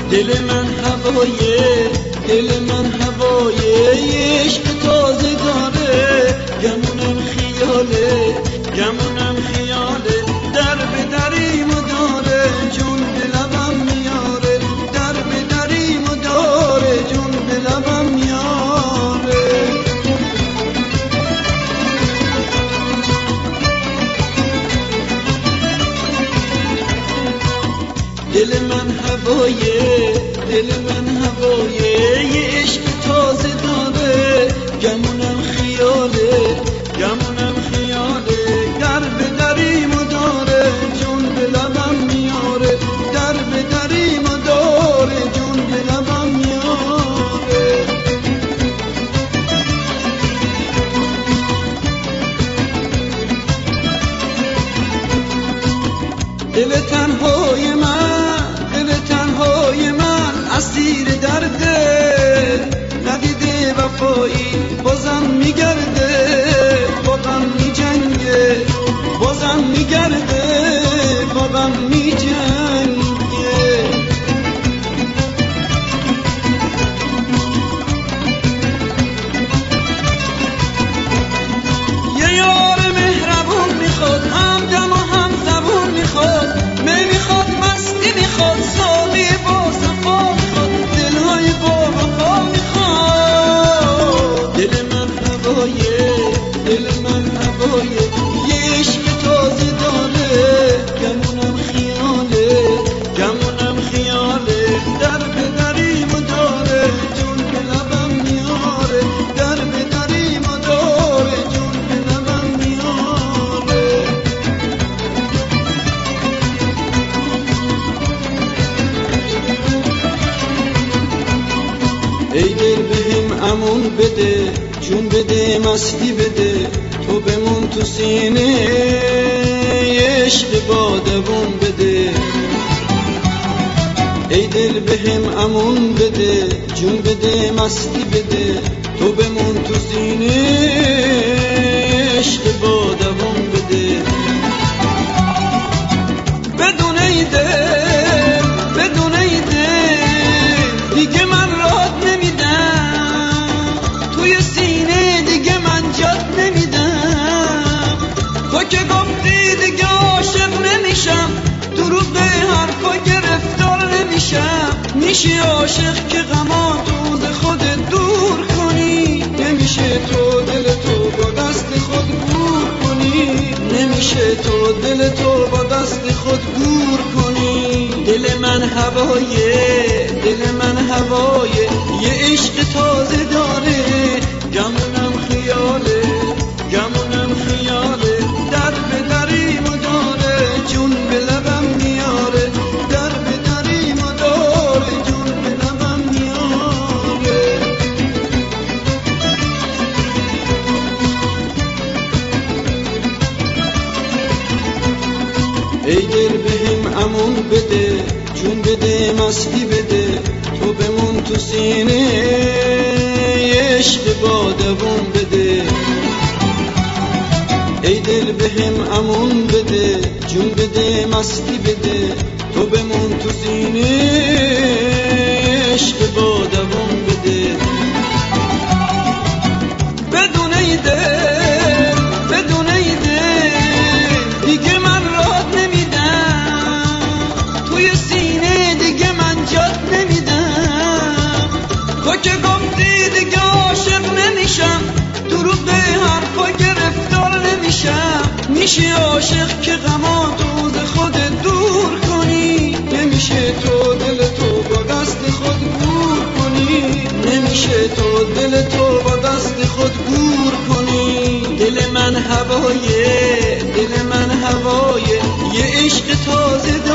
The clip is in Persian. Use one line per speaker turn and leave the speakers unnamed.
دل من هوایه، دل من هوایه، یه عشق تازه داره، گمونم خیاله، گمونم خیاله، در به دریم و داره، جون به لبم میاره، در به دریم و داره، جون به لبم میاره. دل من هوایه، دل من هوایه، یه عشق تازه داره، گمونم خیاله، گمونم خیاله، در به دریم و داره، جون به لبم میاره، در به دریم و داره، جون به لبم میاره. دل تنهای من، دل تنهای من اسیر درده، ندیده وفایی بازم میگرده، با غم میجنگه، بازم میگرده، با غم میجنگه. یه یار مهربون میخواد، همدم و هم زبون میخواد، میخواد مستی میخواد، ساقی با صفا میخواد، دلهای با وفا میخواد. دل من هوایه، دل من هوایه، یه عشق تازه داره، گمونم خیاله، گمونم خیاله، در به دریم و داره، جون به لبم میاره، در به دریم و داره، جون به لبم میاره. ای دل بهم امون بده، جون بده، مستی بده، تو بمون تو سینه، عشق با دوون بده. ای دل بهم امون بده، جون بده، مستی بده، تو بمون تو سینه، عشق با دوون بده. بدون ای دل، بدون ای دل، دیگه من رات نمیدم، توی سینه دیگه من جات نمیدم. تو که گفتی دیگه عاشق نمیشم، دروغ حرفا گرفتار نمیشم. میشه عاشق که غماتو ز خودت دور کنی، نمیشه تو دل تو با دست خود گور کنی، نمیشه تو دل تو با دست خود گور کنی. دل من هوایه، دل من هوایه، یه عشق تازه داره، گمونم خیاله، گمونم خیاله، در به دریم و داره، جون به لبم میاره، در به دریم و داره، جون به لبم میاره. ای دل بهم امون بده، جون بده، مستی بده، تو بمون تو سینه، عشق با دوون بده. ای دل بهم امون بده، جون بده، مستی بده، تو بمون تو سینه، عشق با دوون بده. بدون ای دل، بدون ای دل، دیگه من رات نمیدم، توی سینه دیگه من جات نمیدم. تو که گفتی دیگه عاشق نمیشم، دروغ حرفا گرفتار نمیشم. میشه عاشق که غماتو ز خودت دور کنی، نمیشه تو دل تو با دست خود گور کنی، نمیشه تو دل تو با دست خود گور کنی. دل من هوایه، دل من هوایه، یه عشق تازه